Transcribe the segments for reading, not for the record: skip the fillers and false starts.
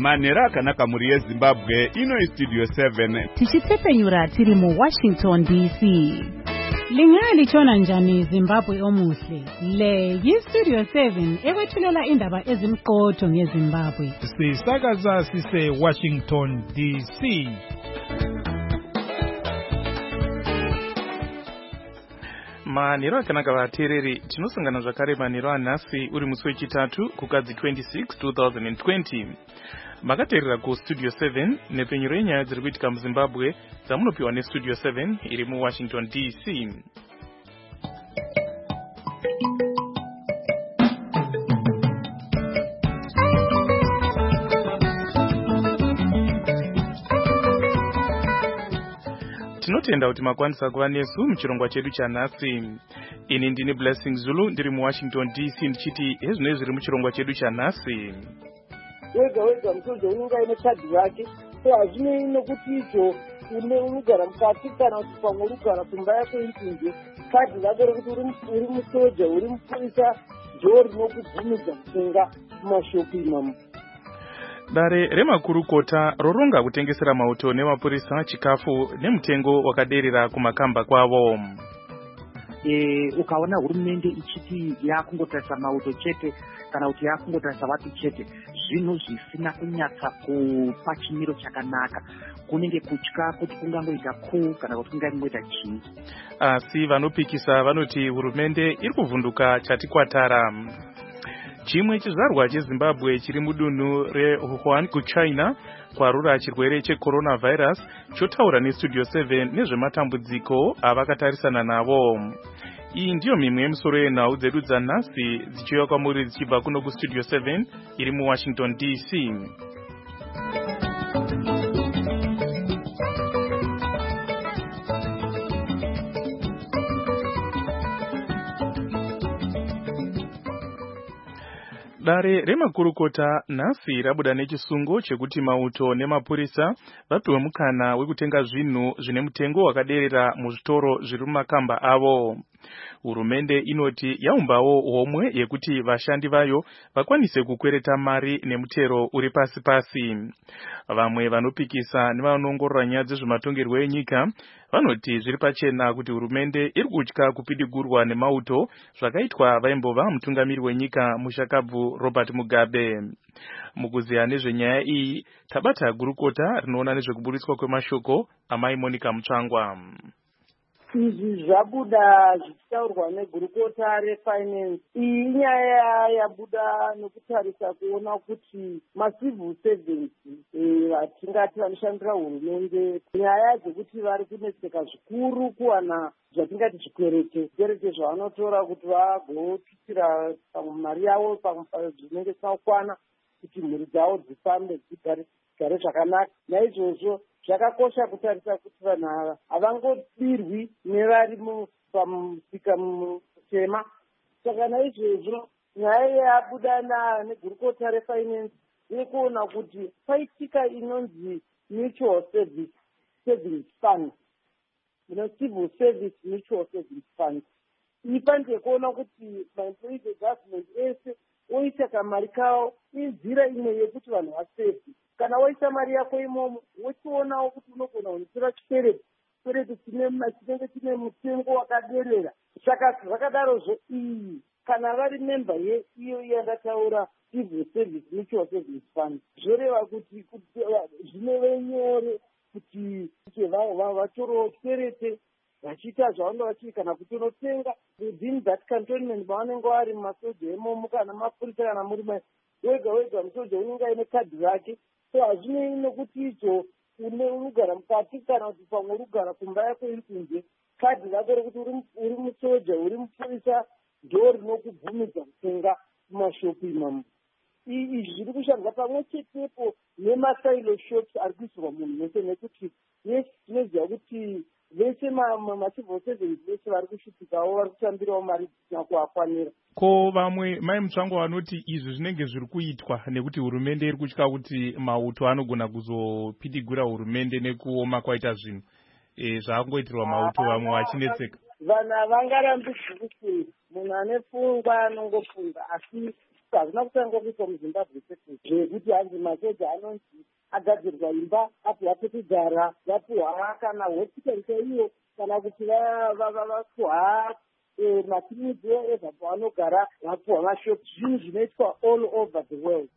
manhero akanaka muri yezimbabwe. Ino istudio 7 tichitsepenyura tiri muWashington DC. Lingalitshona njani Zimbabwe omuhle? Le yistudio 7 ekwethulela indaba ezimqotho ngeZimbabwe. Sisakaza sise Washington DC. Manhero akanaka vateereri, tinosangana zvakare manhero anhasi uri musi wechitatu kukadzi 26 2020. Makateerera kustudio 7 nepenyuro yenyaya dziri kuitika muZimbabwe dzamunopiwa nestudio 7 iri muWashington DC. Tinotenda kuti makwanisa kuva nesu muchirongwa chedu chanhasi. Ini ndini Blessing Zulu ndiri muWashington DC ndichiti hezvino zviri muchirongwa chedu chanhasi. Wega mutozo unonga ine khadhi rake, so hazvinei nokuti icho unogara mukati kana kuti pamwe urigara kumba yako iri kunze, khadhi rake rekuti uri musoja, uri mupurisa, ndo rinokubvumidza kutenga mumashopu imomo. Dare remakurukota roronga kutengesera mauto nemapurisa chikafu nemutengo wakaderera kumakamba kwavo. Ukaona hurumende ichiti yakungotarisa mauto chete kana kuti yakungotarisa watu chete, zvinhu zvisina kunyatsa kupa chimiro chakanaka, kunenge kutya kuti kungangoita kana kuti kungangoita chii. Asi vanopikisa vanoti hurumende iri kuvhunduka chati kwatara. Chimwe chizvarwa cheZimbabwe chiri mudunhu reWuhan kuChina kwarura chirwere cheCoronavirus chotaura nestudio 7 nezvematambudziko avakatarisana navo. Iyi ndiyo mimwe yemisoro yenhau dzedu dzanhasi dzichiuya kwamuri dzichibva kuno kustudio 7 iri muWashington DC. Dare remakurukota nhasi rabuda nechisungo chekuti mauto nemapurisa vapiwe mukana wekutenga zvinhu zvine mutengo wakaderera muzvitoro zviri mumakamba avo. Hurumende inoti yaumbawo homwe yekuti vashandi vayo vakwanise kukwereta mari nemutero uri pasi-pasi. Vamwe vanopikisa nevanoongorora nyaya dzezvematongerwo enyika vanoti zviri pachena kuti hurumende iri kutya kupidigurwa nemauto zvakaitwa vaimbova mutungamiri wenyika mushakabvu Robert Mugabe. Mukuziya nezvenyaya iyi tabata gurukota rinoona nezvekuburiswa kwemashoko amai Monica Mutsvangwa. Izvi zvabuda zvichitaurwa negurukota refinance. Iyi inyaya yabuda nekutarisa kuona kuti macivil servants vatingati vanoshandira hurumende, nyaya dzekuti vari kunetseka zvikuru kuwana zvatingati zvikwerete zvavanotora kuti vagotutsira mari yavo zvinenge zvisina kuti mhuri dzavo dzifambe dzigare zvakanaka. Naizvozvo zvakakosha kutarisa kuti vanhu ava havangodirwi nevari pamusika mutema. Saka naizvozvo nyaya yabuda negurukota refinance yekuona kuti paitika inonzi mutual service savings fund, civil service mutual savings fund. Iyi fund yekuona kuti maemployees egovernment ese oisa kamari kawo inzira imwe yekuti vanhu vasefi. Kana waisa mari yako imomo wochionawo kuti unogona kunotora chikwereti chinenge chine mutengo wakaderera. Saka zvakadarozvo iyi kana vari memba yeiyo yandataura civil service mutual savings fund, zvoreva kuti zvinove nyore kuti vatorewo chikwerete vachiita zvavanga vachii kana kuti unotenga within that cantonment mavanenge vari mumasoja emomo kana mapurisa kana muri wega musoja unenge aine khadhi rake. So hazvinei nokuti icho unogara mukati kana kuti pamwe urigara kumba yako iri kunze, khadhi rako rekuti uri musoja, uri mupurisa, ndo rinokubvumidza kutenga mumashopu imomo. Izvi zviri kushandisa pamwe chetepo nemasailo shops ari kuisirwa munhu mese, nekuti yesi tinoziva kuti vese macivil servants vese vari kushuphikawo, vari kutambirawo mari dzisina kuakwanira. Ko vamwe mai Mutsvangwa vanoti izvi zvinenge zviri kuitwa nekuti hurumende iri kutya kuti mauto anogona kuzopidigura hurumende nekuoma kwaita zvinhu zvakungoitirwa mauto, vamwe vachinetseka. Vanhu havangarambi zvikufunga, munhu ane pfungwa anongofunga, asi hazvina kutanga kuitwa muzimbabwe chete zvekuti hanzi masoja anonzi agadzirwa imba apiwa pekugara vapiwa kana hospital chaiyo kana kuti vapiwa makiriniki eva pavanogara vapiwa mashop zvinhu zvinoitwa all over the world.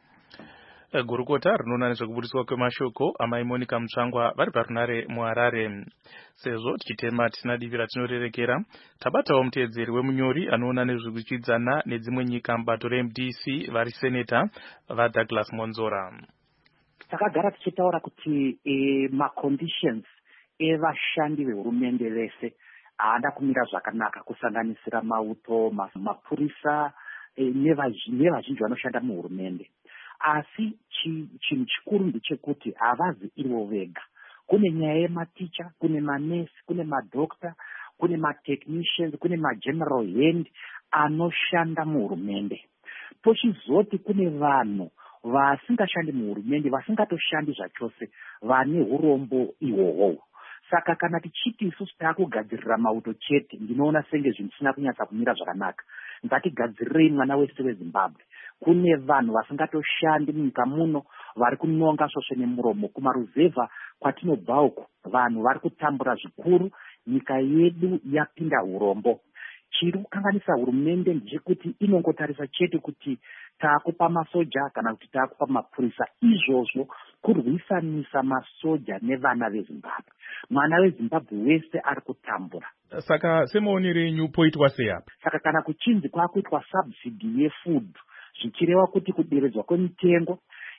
Gurukota rinoona nezvekubudiswa kwemashoko amai Monica Mutsvangwa vari parunare muHarare. Sezvo tichitema tisina divi ratinorerekera, tabatawo muteedzeri wemunyori anoona nezvekuchidzana nedzimwe nyika mubato reMDC vari seneta vaDouglas Monzora. Takagara tichitaura kuti maconditions evashandi vehurumende vese haana kumira zvakanaka, kusanganisira mauto, mapurisa nevazhinji vanoshanda muhurumende. Asi chinhu chikuru ndechekuti havazi ivo vega. Kune nyaya yematicha, kune manesi, kune madokta, kune matechnicians, kune mageneral hand anoshanda muhurumende. Pochizoti kune vanhu vasingashandi muhurumende, vasingatoshandi zvachose, vane urombo ihwohwo. Saka kana tichiti isusu taakugadzirira mauto chete, ndinoona senge zvinhu zvisina kunyatsa kumira zvakanaka. Ngatigadzirirei mwana wese weZimbabwe. Kune vanhu vasingatoshandi munyika muno, vari kunonga svosve nemuromo. Kumaruzevha kwatinobva uko, vanhu vari kutambura zvikuru, nyika yedu yapinda urombo. Chiri kukanganisa hurumende ndechekuti inongotarisa chete kuti taakupa masoja kana kuti taakupa mapurisa. Izvozvo kurwisanisa masoja nevana veZimbabwe. Mwana weZimbabwe wese ari kutambura. Saka semaonero enyu poitwa sei apa? Saka kana kuchinzi kwakuitwa subsidy yefood, zvichireva kuti kuderedzwa kwemitengo,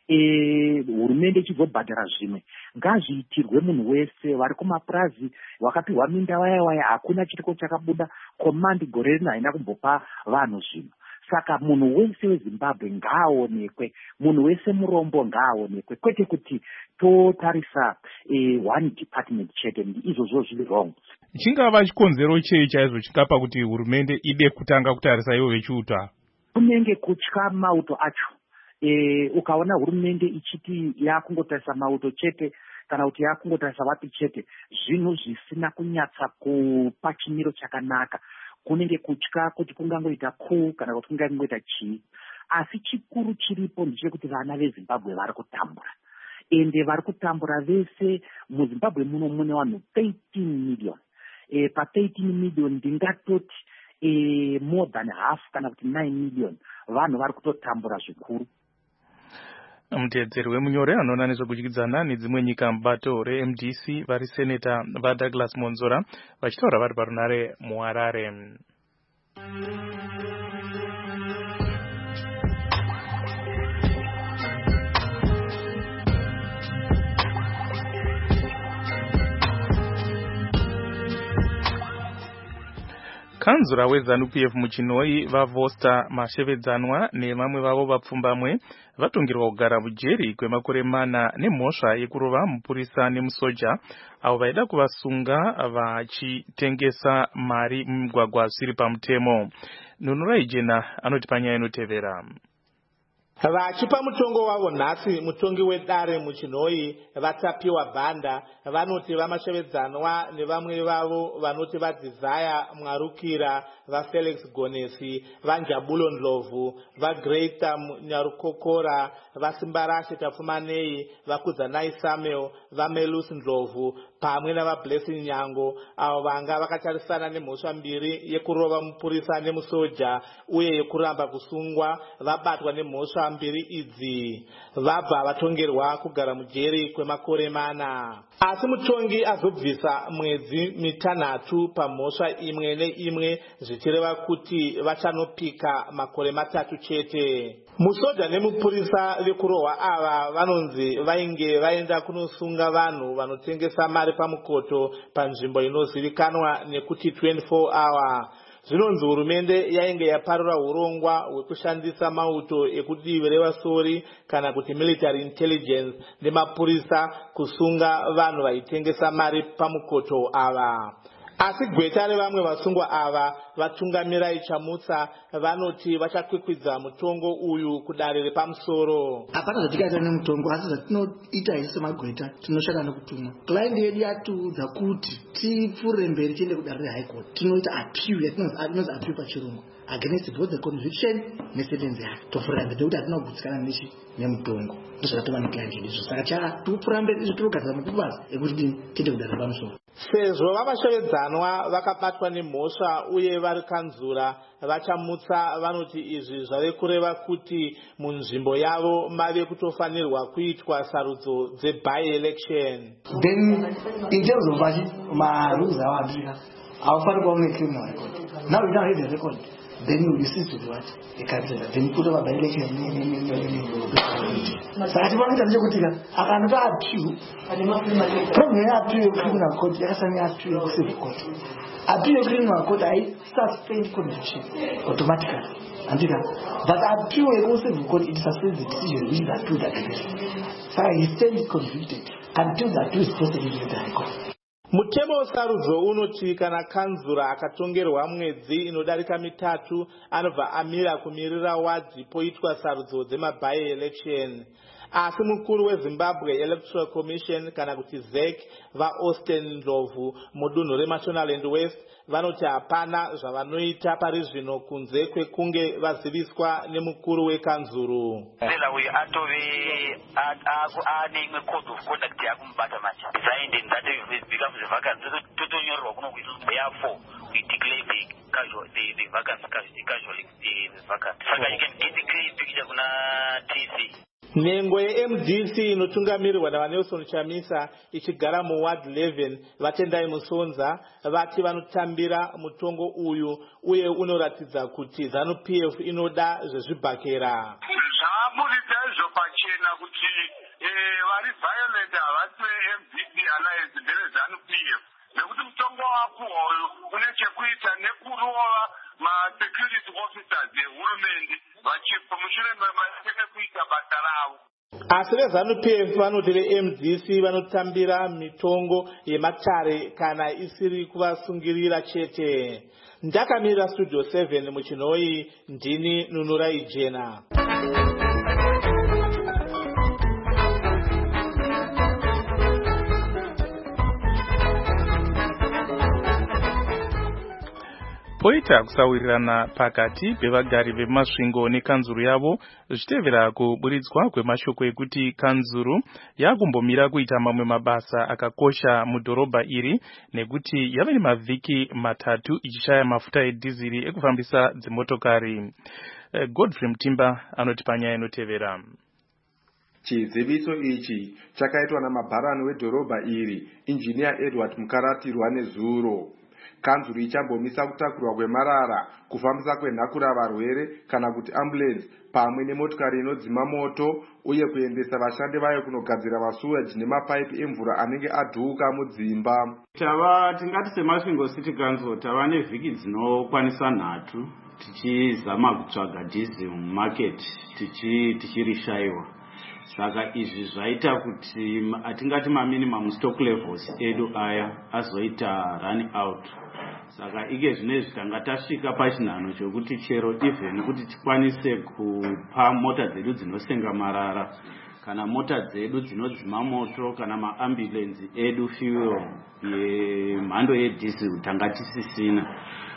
hurumende ichizobhadhara zvimwe, ngazviitirwe munhu wese. Vari kumapurazi wakapiwa minda waya hakuna chiriko chakabuda, command gore rino haina kumbopa vanhu zvino. Saka munhu wese weZimbabwe ngaaonekwe, munhu wese murombo ngaaonekwe, kwete kuti totarisa one department chete. Izvozvo zviri wrong. Chingava chikonzero chei chaizvo chingapa kuti hurumende ide kutanga kutarisa ivo vechiuta? Kunenge kutya mauto acho. Ukaona hurumende ichiti yakungotarisa mauto chete kana kuti yakungotarisa vapi chete, zvinhu zvisina kunyatsa kupa chimiro chakanaka. Kunenge kutya kuti kungangoita kana kuti kungangoita chii. Asi chikuru chiripo ndechekuti vana veZimbabwe vari kutambura. Ende vari kutambura vese. MuZimbabwe muno mune vanhu 13 million. Pa13 million ndingatoti more than half kana kuti 9 million vanhu vari kutotambura zvikuru. Muteedzeri wemunyori anoona nezvekuchikidzana nedzimwe nyika mubato reMDC vari seneta vaDouglas Monzora vachitaura vari parunare muHarare. Kanzura weZANU-PF muChinoi vaVosta Mashevedzanwa nevamwe vavo vapfumbamwe vatongerwa kugara mujeri kwemakore 4 nemhosva yekurova mupurisa nemusoja avo vaida kuvasunga vachitengesa mari mumigwagwa zvisiri pamutemo. Nunurai Jena anoti panyaya inotevera. Vachipa mutongo wavo nhasi mutongi wedare muChinoi vatapiwa bhanda vanoti vaMashevedzanwa nevamwe vavo vanoti vaDesire Mwarukira, vaFelix Gonesi, vaNjabulo Ndlovu, vaGreater Nyarukokora, vaSimbarashe Tafumanei, vaKudzanai Samuel, vaMelus Ndlovu pamwe navaBlessing Nyango avo vanga vakatarisana nemhosva mbiri yekurova mupurisa nemusoja uye yekuramba kusungwa vabatwa nemhosva mbiri idzi vabva vatongerwa kugara mujeri kwemakore 4. Asi mutongi azobvisa mwedzi 3 pamhosva imwe neimwe zvichireva kuti vachanopika makore 3 chete. Musoja nemupurisa vekurohwa ava vanonzi vainge vaenda kunosunga vanhu vanotengesa mari pamukoto panzvimbo inozivikanwa nekuti 24 hour. Zvinonzi hurumende yainge yaparura urongwa hwekushandisa mauto ekudivi revasori kana kuti military intelligence nemapurisa kusunga vanhu vaitengesa mari pamukoto ava. asi gweta revamwe vasungwa ava vatungamira chamutsa vanoti vachakwikwidza mutongo uyu kudare repamusoro. hapana zvatikaita nemutongo asi zvatinoita isi semagweta tinoshanda nekutumwa. Client yedu yatiudza kuti tipfuure mberi tiende kudare rehigh court tinoita appeal yatinonzi appeal pachirungu against both the conviction nesentence yake tofura mberi nekuti hatina kugutsikana nemutongo ndozvakatova neclient yedu izvo saka tikupfuura mberi izvo tirikugadzira mapepasi ekuti tiende kudare repamusoro. Sezvo vamashevedzanwa vakabatwa nemhosva uye vari kanzura vachamutsa vanoti izvi zvave kureva kuti munzvimbo yavo mave kutofanirwa kuitwa sarudzo dzeby election. Then in terms of marules awabika awafani kuva une criminal record. Now you don't have the record. Then you cease to do what? A cancellor. Then put up a by election. Saka tipanoita ndechekutika akanota appeal problem yeappeal criminal court yakasanga appeal civil court. Appeal criminal court suspend conviction automatically. But appeal civil court it suspends the decision which is appealed against. Saka he stands convicted until the appeal is prosecuted in the high court. Mutemo wesarudzo unoti kana kanzura akatongerwa mwedzi inodarika 3 anobva amira kumirira wadhi poitwa sarudzo dzemaby election. Asi mukuru weZimbabwe Electoral Commission kana kuti ZEC vaAustin Ndlovu mudunhu reMashonaland West vanoti hapana zvavanoita pari zvino kunze kwekunge vaziviswa nemukuru wekanzuru. Uyu atove anemwe code of conduct yakumubata manje designed in that it becomes a vacancy totonyorwa kuno therefore we declare the vacancy casually vacant. Saka you can get the clear picture kuna TC. Nhengo yeMDC inotungamirwa naVanelson Chamisa ichigara muward 11 vatendai Musonza vati vanotambira mutongo uyu uye unoratidza kuti ZANU-PF inoda zvezvibhakera. Zvaburitsa izvo pachena kuti vari violent havasi MDC alliance mbere ZANU-PF nekuti mutongo wapuhwa uyu une chekuita nekurova ma-security officers ehurumende vachimushure kuita basa ravo. Asi veZANU-PF vanoti veMDC vanotambira mitongo yematare kana isiri kuvasungirira chete. Ndakamirira Studio 7 muchinoi ndini Nunurai Jena. Poita kusawirirana pakati pevagari vemasvingo nekanzuru yavo zvichitevera kuburitswa kwemashoko ekuti kanzuru yakumbomira kuita mamwe mabasa akakosha mudhorobha iri nekuti yava nemavhiki 3 ichishaya mafuta edhiziri ekufambisa dzimotokari. Godfrey Mtimba anoti panyaya inotevera. Chiziviso ichi chakaitwa namabharani wedhorobha iri Engineer Edward Mukaratirwa nezuro. Kanzuru ichambomisa kutakurwa kwemarara, kufambisa kwenhakura varwere kana kuti ambulance pamwe nemotokari inodzima moto uye kuendesa vashandi vayo kunogadzira masuweji nemapaipi emvura anenge adhuka mudzimba. Tingati semasvingo City Council tava nevhiki dzinokwanisa 3 tichizama kutsvaga diesel mumarket tichirishaiwa. Saka izvi zvaita kuti atingati minimum stock levels edu aya azoita run out. Saka ike zvinezvi tanga tasvika pachinhano chokuti chero even kuti tikwanise kupa mota dzedu dzinosenga marara kana mota dzedu dzinodzima moto kana maambulensi edu fuel yemhando yedhiesel tanga tisisina.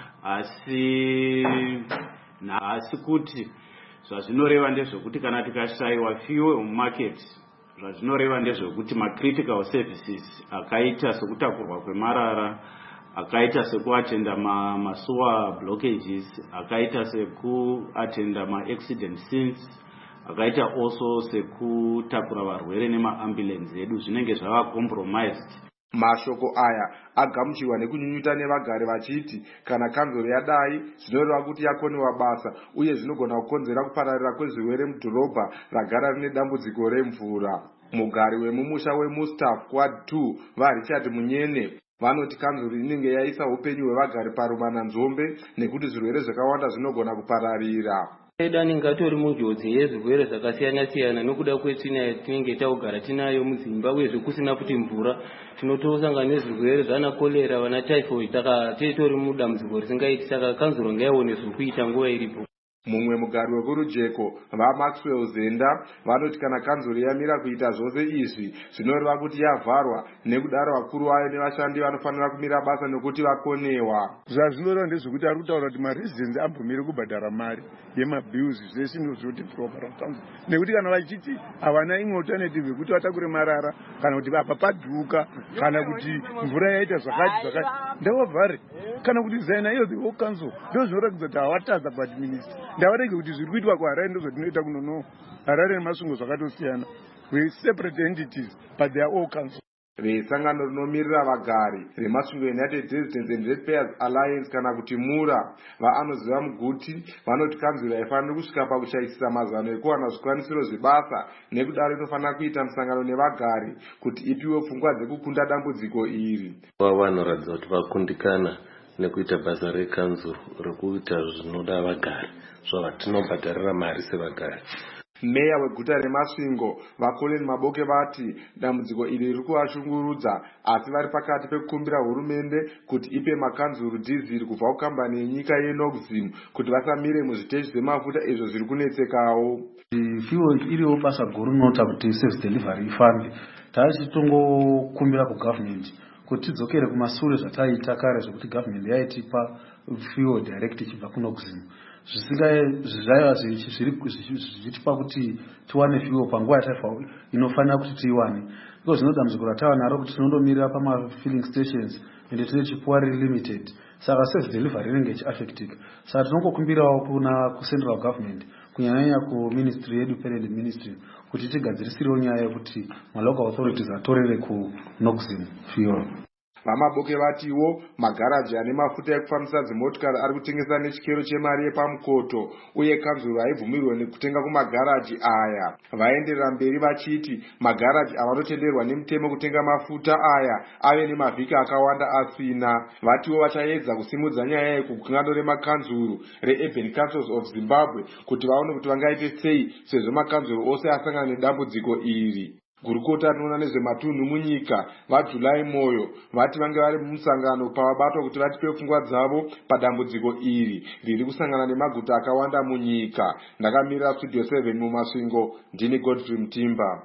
Asi kuti zvazvinoreva ndezvekuti kana tikashayiwa fuel mumarket zvazvinoreva ndezvekuti macritical services akaita sekutakurwa kwemarara, akaita sekuatenda masuwa blockages, akaita sekuatenda maaccident scenes, akaita also sekutakura varwere nemaambulensi edu zvinenge zvava compromised. Mashoko aya agamuchiwa nekunyunyuta nevagari vachiti kana kanzuro yadai zvinoreva kuti yakoniwa basa uye zvinogona kukonzera kupararira kwezvirwere mudhorobha ragara rine dambudziko remvura. Mugari wemumusha weMustaf Quad 2 vaRichard Munyene vanoti kanzuro inenge yaisa upenyu hwevagari parumananzombe nekuti zvirwere zvakawanda zvinogona kupararira. Dani ngatori munjodzi yezvirwere zvakasiyana-siyana nokuda kwetsvina tinenge taugara tinayo mudzimba uyezve kusina kuti mvura tinotosangana nezvirwere zvana kolera vana typhoid saka titori mudambudziko risingaiti saka kanzuro ngaione zviri kuita nguva iripo. Mumwe mugari wekurujeko vaMaxwell Zenda vanoti kana kanzuro yamira kuita zvose izvi zvinoreva kuti yavharwa nekudaro vakuru vayo nevashandi vanofanira kumira basa nekuti vakonewa. Zvazvinoreva ndezvekuti ari kutaura kuti maresidhensi ambomiri kubhadhara mari yemabills zvese ndozvoti proper council nekuti kana vachiti havana imwe alternative yekuti vatakure marara kana kuti apa padhuka kana kuti mvura yaita zvakati ndavavhare kana kuti zaina iyo the whole council ndozvinoratidza kuti havataza kuadminister ndavarege kuti zviri kuitwa kuHarare ndozvatinoita kunono. Harare nemasvingo zvakatosiyana. We separate entities but they are all council. Vesangano rinomirira vagari remasvingo United Residents and Ratepayers Alliance kana kuti MURA vaanoziva muguti vanoti kanzuro haifaniri kusvika pakushayisisa mazano ekuwana zvikwanisiro zvebasa nekudaro inofanira kuita musangano nevagari kuti ipiwe pfungwa dzekukunda dambudziko iri. Vanoratidza kuti vakundikana nekuita basa rekanzuro rekuita zvinoda vagari zvatinobhadharira mari sevagari. Meya weguta remasvingo vaColin Maboke vati dambudziko iri riri kuvashungurudza asi vari pakati pekukumbira hurumende kuti ipe makanzuru dhiziri kubva kukambani yenyika yeNoxim kuti vasamire muzviteshi zvemafuta izvo zviri kunetsekawo. Fuel iriwo basa guru rinota kuti service delivery ifambe. Taichitongokumbira kugovernment kuti tidzokere kumashure zvataita kare zvokuti government yaitipa fuel direct ichibva kuNoxim. Zvizvaiva zvichitipa kuti tiwane fuel panguva yataifa inofanira kuti tiiwane. Iko zvino dambudziko ratava naro kuti tinondomirira pamafilling stations ende tine chipuwa riri limited. Saka service delivery rinenge ichiaffectika. Saka tinongokumbirawo kuna kucentral government kunyanya kuministry yedu parent ministry kuti tigadzirisirewo nyaya yekuti malocal authorities atorere kuNoxim fuel. VaMaboke vatiwo magaraji ane mafuta ekufambisa dzimotokari ari kutengesa nechikero chemari yepamukoto uye kanzuro haibvumirwe nekutenga kumagaraji aya. Vaenderera mberi vachiti magaraji avanotenderwa nemutemo kutenga mafuta aya ave nemavhiki akawanda asina. Vatiwo vachaedza kusimudza nyaya yekugungano remakanzuro reUrban Councils of Zimbabwe kuti vaone kuti vangaite sei sezvo makanzuro ose asangana nedambudziko iri. Gurukota rinoona nezvematunhu munyika vaJulai Moyo vati vange vari mumusangano pavabatwa kuti vatipe pfungwa dzavo padambudziko iri riri kusangana nemaguta akawanda munyika. Ndakamirira Studio 7 mumasvingo ndini Godfrey Mutimba.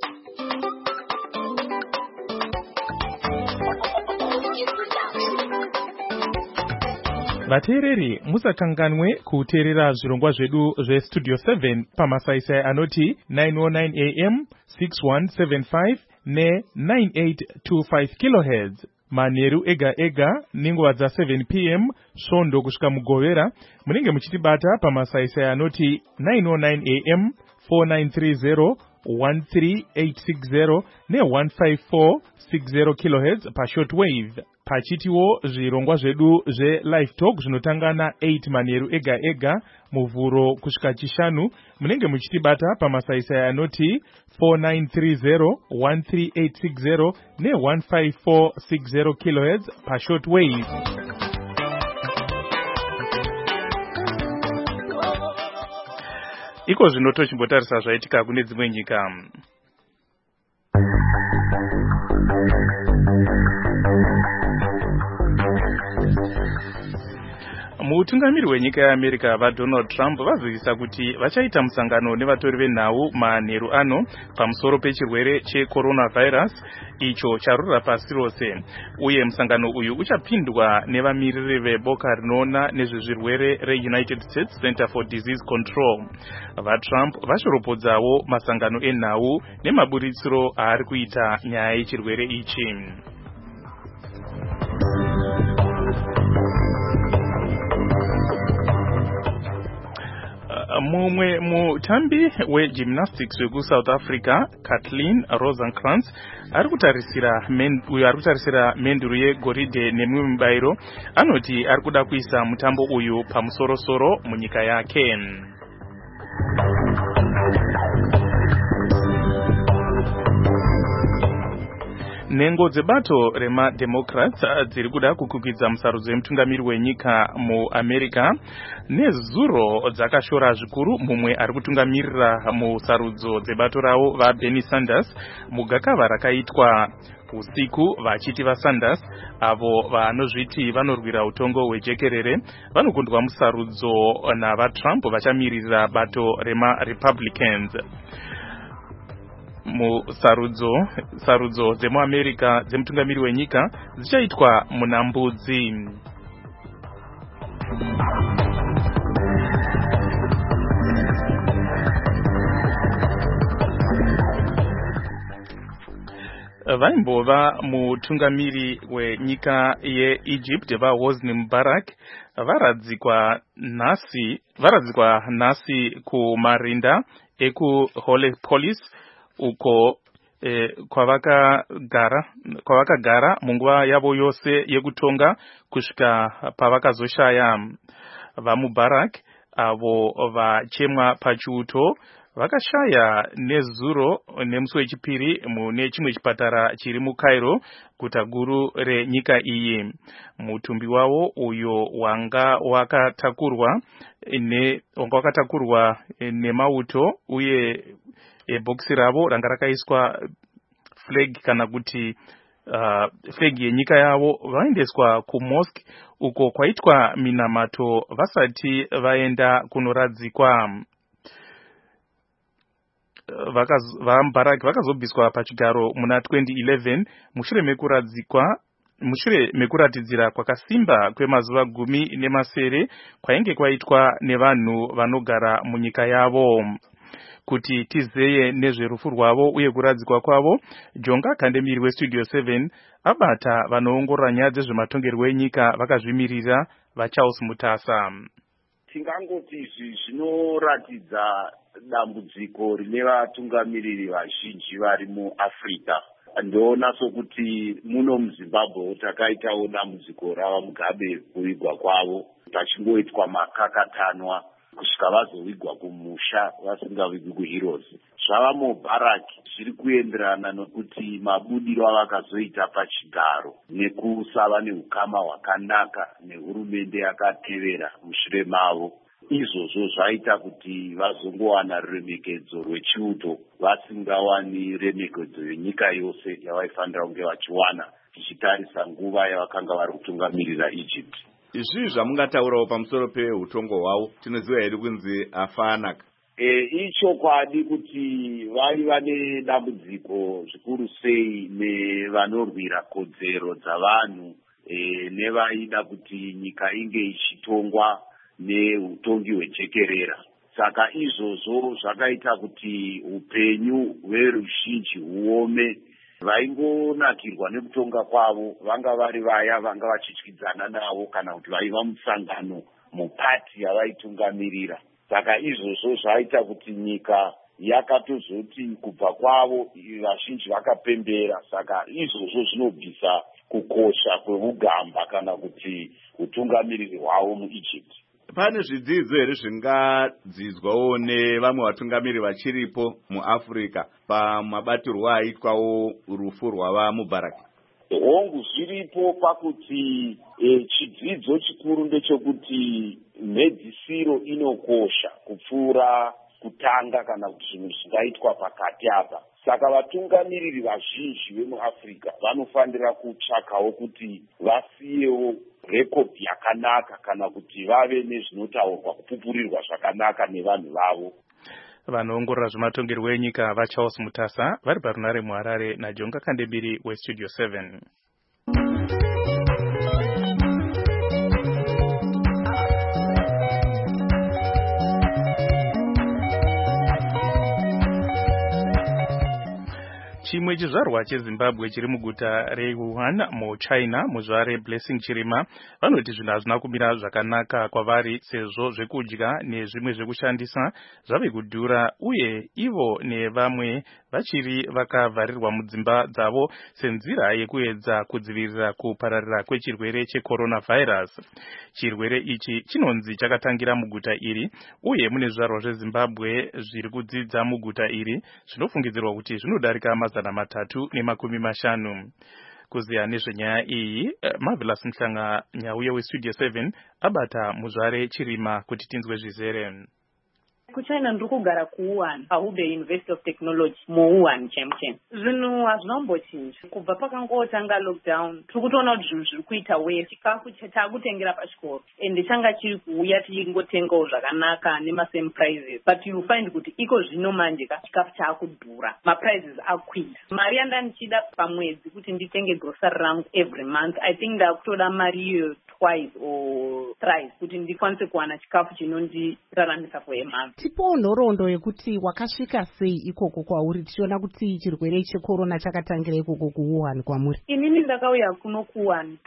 Vateereri musakanganwe kuteerera zvirongwa zvedu zveStudio 7 pamasaisai anoti 909 AM 6175 ne9825 kHz manheru ega ega nenguva dza7 PM svondo kusvika mugovera. Munenge muchitibata pamasaisai anoti 909 AM 4930 13860 ne15460 kHz pashortwave. Pachitiwo zvirongwa zvedu zveLive Talk zvinotanga na8 manheru ega ega muvhuro kusvika chishanu. Munenge muchitibata pamasaisai anoti 4930 13860 ne15460 kHz pashortwave. Iko zvino tochimbotarisa zvaitika kune dzimwe nyika. Mutungamiri wenyika yeAmerica vaDonald Trump vazivisa kuti vachaita musangano nevatori venhau manheru ano pamusoro pechirwere checoronavirus icho charura pasi rose, uye musangano uyu uchapindwa nevamiriri veboka rinoona nezvezvirwere reUnited States Center for Disease Control. VaTrump vashoropodzawo masangano enhau nemaburitsiro aari kuita nyaya yechirwere ichi. Mumwe mutambi wegymnastics wekuSouth Africa Kathleen Rosenkrantz ari kutarisira menduru yegoridhe nemimwe mibairo anoti ari kuda kuisa mutambo uyu pamusorosoro munyika yake. Nengo dzebato remademocrats dziri kuda kukukidza musarudzo wemutungamiri wenyika muAmerica nezuro dzakashora zvikuru mumwe ari kutungamirira musarudzo dzebato ravo vaBernie Sanders mugakava rakaitwa usiku. Vachiti vaSanders avo vanozviti vanorwira utongo hwejekerere vanokundwa musarudzo navaTrump vachamirira bato remaRepublicans. Sarudzo dzemuAmerica dzemutungamiri wenyika dzichaitwa munambudzi. Vaimbova mutungamiri wenyika yeEgypt vaHosni Mubarak varadzikwa nhasi kumarinda ekuHeliopolis uko kwavakagara munguva yavo yose yekutonga kusvika pavakazoshaya. VaMubarak avo vachemwa pachiuto vakashaya nezuro nemusi wechipiri mune chimwe chipatara chiri muCairo, guta guru renyika iyi. Mutumbi wavo uyo wanga wakatakurwa nemauto uye bhokisi ravo ranga rakaiswa flag kana kuti flag yenyika yavo vaendeswa kumosque uko kwaitwa minamato vasati vaenda kunoradzikwa. VaMubarak vakazobviswa pachigaro muna 2011 mushure mekuratidzira kwakasimba kwemazuva 17 kwainge kwaitwa nevanhu vanogara munyika yavo. Kuti tizeye nezverufu rwavo uye kuradzikwa kwavo, Jonga Kandemiri weStudio 7 abata vanoongorora nyaya dzezvematongerwo enyika vakazvimirira vaCharles Mutasa. Tingangoti izvi zvinoratidza dambudziko rine vatungamiriri vazhinji vari muAfrica. Ndoona sokuti muno muZimbabwe takaitawo dambudziko rava Mugabe kuvigwa kwavo, pachingoitwa makakatanwa kusvika vazovigwa kumusha vasingavigwi kuHeroes. Zvava Mubarak zviri kuenderana nokuti mabudiro avakazoita pachigaro nekusava neukama hwakanaka nehurumende yakatevera mushure mavo. Izvozvo zvaita kuti vazongowana ruremekedzo rwechiuto vasingawani remekedzo yenyika yose yavaifanira kunge vachiwana, tichitarisa nguva yavakanga vari kutungamirira Egypt. Izvi zvamungataurawo pamusoro peutongo hwavo, tinoziva here kunzi afanaka. Ichokwadi kuti vaiva nedambudziko zvikuru sei nevanorwira kodzero dzavanhu nevaida kuti nyika inge ichitongwa neutongi hwejekerera. Saka izvozvo zvakaita kuti upenyu hweruzhinji huome. Vaingonakirwa nekutonga kwavo vanga vari vaya vanga vachityidzana navo kana kuti vaiva musangano mupati yavaitungamirira. Saka izvozvo zvaita kuti nyika yakatozoti kubva kwavo vazhinji vakapembera. Saka izvozvo zvinobvisa kukosha kweugamba kana kuti utungamiriri hwavo muEgypt. Pane zvidzidzo here zvingadzidzwawo nevamwe vatungamiri vachiripo muAfrica pamabatirwo aitwawo rufu rwavaMubarak? Hongu zviripo pakuti chidzidzo chikuru ndechekuti mhedzisiro inokosha kupfuura kutanga kana kuti zvinhu zvingaitwa pakati apa. Saka vatungamiriri vazhinji vemuAfrica vanofanira kutsvakawo kuti vasiyewo rekodhi yakanaka kana kuti vave nezvinotaurwa kupupurirwa zvakanaka nevanhu vavo. Vanoongorora zvematongerwo enyika vaCharles Mutasa vari parunare muHarare naJonga Kandemiri weStudio 7. Chimwe chizvarwa cheZimbabwe chiri muguta reWuhan muChina muzvare Blessing Chirima vanoti zvinhu hazvina kumira zvakanaka kwavari sezvo zvekudya nezvimwe zvekushandisa zvave kudhura uye ivo nevamwe vachiri vakavharirwa mudzimba dzavo senzira yekuedza kudzivirira kupararira kwechirwere cheCoronavirus. Chirwere ichi chinonzi chakatangira muguta iri uye mune zvizvarwa zveZimbabwe zviri kudzidza muguta iri zvinofungidzirwa kuti zvinodarika mazana 350. Kuziya nezvenyaya iyi, Marvelous Mhlanga, nyauye westudio 7, abata muzvare Chirima kuti tinzwe zvizere. Kuchina ndiri kugara kuWuhan paHubei University of Technology muWuhan chemchem. Zvinhu hazvinombochinja kubva pakangotanga lockdown. Tiri kutoona kuti zvinhu zviri kuita worse. Chikafu chatakutengera pachikoro ende changa chiri kuuya tichingotengawo zvakanaka nemasame prices, but you find kuti iko zvino manje chikafu chaakudhura, maprices akwira. Mari yandanichida pamwedzi kuti nditenge grocery rangu every month, I think ndakutoda mari iyo twice or thrice kuti ndikwanise kuwana chikafu chinondiraramisa for a month. Tipo nhoroondo yekuti wakasvika sei ikoko kwauri tichiona kuti chirwere checorona chakatangira ikoko kuWuhan kwamuri? Inini ndakauya kuno kuWuhan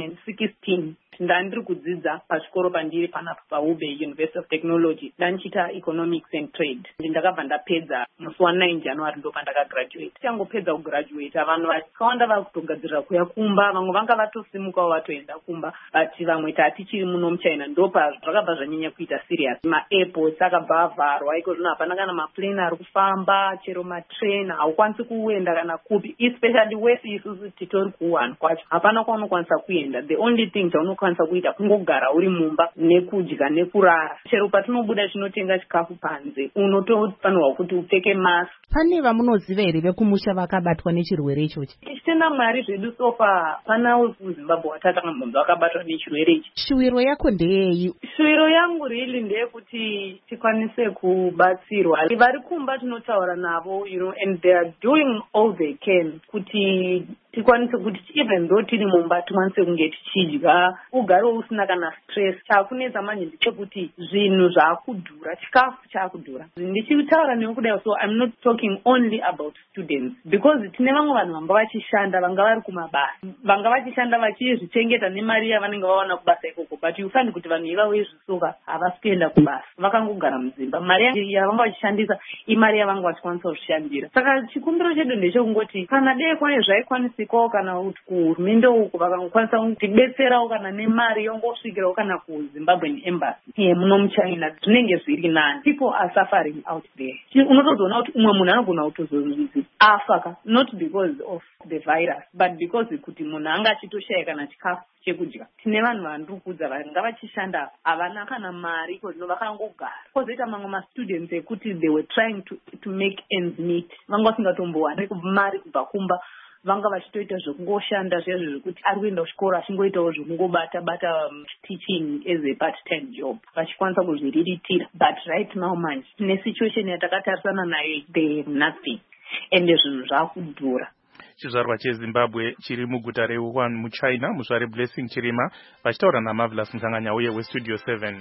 2016. Ndandiri kudzidza pachikoro pandiri panapa paHubei University of Technology, ndandichita economics and trade. Ndakabva ndapedza musi wa9 January ndo pandakagraduate. Tichangopedza kugraduate vanhu vakawanda vakutogadzirira kuya kumba, vamwe vanga vatosimukawo vatoenda kumba, but vamwe tatichiri muno muChina ndopa zvakabva zvanyanya kuita serious. Maairports akabva avharwa, iko zvino hapana kana maplane ari kufamba, chero matrain haukwanisi kuenda kana kupi, especially wese isusu titori kuWuhan kwacho hapana kwaunokwanisa kuenda. The only thing chaunokwanisa kuita kungogara uri mumba nekudya nekurara. Chero patinobuda tinotenga chikafu panze unotofanirwa kuti upfeke mask. Pane vamunoziva here vekumusha vakabatwa nechirwere ichochi? Tichitenda Mwari zvedu sofa pana kuZimbabwe watatanga munhu wakabatwa nechirwere ichi. Shuwiro yako ndeyei? Shuwiro yangu really ndeyekuti tikwanise kubatsirwa. Vari kumba tinotaura navo, and they are doing all they can kuti tikwanise kuti even though tiri mumba tikwanise kunge tichidya, ugare usina kana stress. Chakunetsa manje ndechekuti zvinhu zvakudhura, chikafu chakudhura. Ndichitaura nekudai, so I'm not talking only about students, because tine vamwe vanhu vanga vachishanda, vanga vari kumabasa, vanga vachishanda vachizvichengeta nemari yavanenge vawana kubasa ikoko, but you find kuti vanhu ivavo vezvisoka havasi kuenda kubasa, vakangogara mudzimba. Mari yavanga vachishandisa imari yavanga vachikwanisa kuzvishandira. Saka chikumbiro chedu ndechekungoti kana dei kwane zvaikwanisikawo kana kuti kuhurumende uku vakangokwanisa kutidetserawo kana nemari yongosvikirawo kana kuZimbabwean embassy muno muChina, zvinenge zviri nani. People are suffering out there. Unotozoona kuti umwe munhu anogona kutozozvizi afaka, not because of the virus, but because kuti munhu anga achitoshaya kana chikafu chekudya. Tine vanhu vandiri kuudza vanga vachishanda havana kana mari, iko zvino vakangogara. Kozoita mamwe mastudents ekuti they were trying to make ends meet, vanga vasingatombowane mari kubva kumba, vanga vachitoita zvekungoshanda zvezvo zvekuti ari kuenda kuchikoro achingoitawo zvekungobata teaching as a part-time job, vachikwanisa kuzviriritira. But right now manje tine situation yatakatarisana nayo, they have nothing, ende zvinhu zvakudhura. Chizvarwa cheZimbabwe chiri muguta reWuhan muChina, muzvare Blessing Chirima vachitaura naMarvelous Mhlanga uye westudio 7.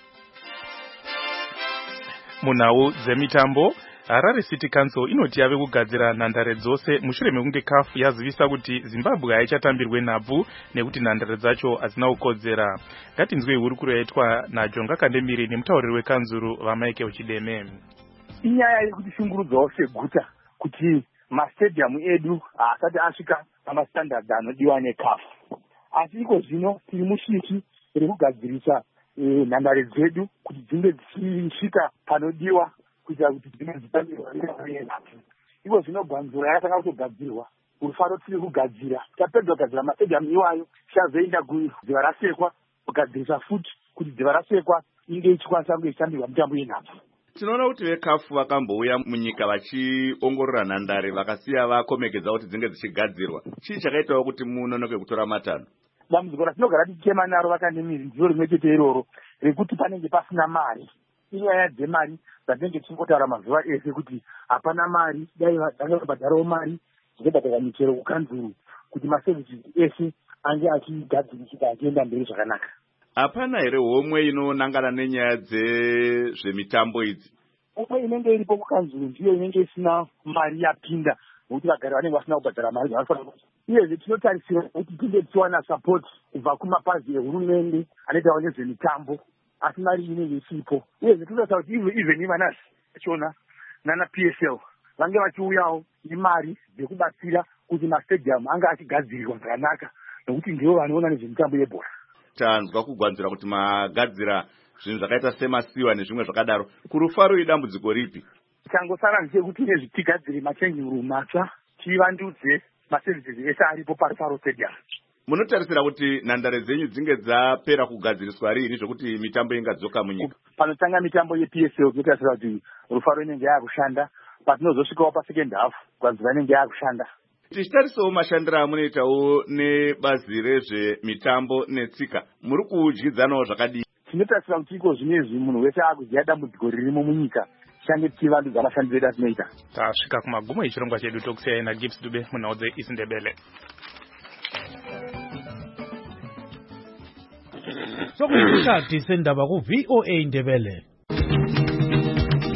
Munhau dzemitambo, Harare City Council inoti yave kugadzira nhandare dzose mushure mekunge CAF yazivisa kuti Zimbabwe haichatambirwe nhabvu nekuti nhandare dzacho hazina kukodzera. Ngatinzwe hurukuro yaitwa naJonga Kandemiri nemutauriri wekanzuru vaMike Uchideme. Inyaya yekuti shungurudzawo seguta kuti mastadium edu haasati asvika pamastandard anodiwa neCAF. Asi iko zvino tiri mushishi rekugadzirisa nhandare dzedu kuti dzinge dzichisvika panodiwa kuitira kuti dzimwe dzitambirwa nenhabvu. Iko zvino gwanzura yakatanga kutogadzirwa, rufaro tiri kugadzira. Tapedza kugadzira mastadium iwayo, tichazoenda kudziva rasekwa kugadzirisa futi kuti dziva rasekwa inge ichikwanisa kunge ichitambirwa mitambo yenhabvu. Tinoona kuti veCAF vakambouya munyika vachiongorora nhandare vakasiya vakomegedza kuti dzinge dzichigadzirwa. Chii chakaitawo kuti munonoke kutora matanho? Dambudziko ratinogara tichema naro vakanemiri ndiro rimwe chete iroro rekuti panenge pasina mari. Inyaya dzemari dzatinenge tichingotaura mazuva ese kuti hapana mari, dai vanga vabhadharawo mari dzinobhadhara michero kukanzuru kuti maservices ese ange achigadzirisika achienda mberi zvakanaka. Hapana here homwe inonangana nenyaya dzezvemitambo idzi? Homwe inenge iripo kukanzuru ndiyo inenge isina mari yapinda, nokuti vagari vanenge vasina kubhadhara mari dzavanofanira. Uyezve tinotarisira kuti tinge tichiwana support kubva kumapazi ehurumende anoitawo nezvemitambo, asi mari inenge isipo. Uyezve tinotarisira kuti even ivanasi vachona nana PSL vange vachiuyawo nemari dzekubatsira kuti mastadium anga achigadzirirwa zvakanaka, nokuti ndivo vanoona nezvemitambo yebhora. Tanzwa kugwanzira kuti magadzira zvinhu zvakaita semasiwa nezvimwe zvakadaro. Kurufaro idambudziko ripi? Changosara ndechekuti nezvitigadzire machange room matsva tivandudze maservices ese aripo parifaro stadium. Munotarisira kuti nhandare dzenyu dzinge dzapera kugadziriswa rini zvokuti mitambo ingadzoka munyika? Panotanga mitambo yePSL tinotarisira kuti Rufaro inenge yakushanda, patinozosvikawo pasecond half Gwanziva inenge yakushanda. Tichitarisawo mashandiro amunoitawo nebazi rezvemitambo netsika, muri kudyidzanawo zvakadii? Tinotarisira kuti iko zvinezvi munhu wese akuziva dambudziko ririmo munyika change tivandudza mashandiro edu atinoita. Tasvika kumagumo echirongwa chedu tokusiyai naGibbs Dube munhau dzeIsindebele. Sokuyisikhathi sendaba ku VOA Indebele.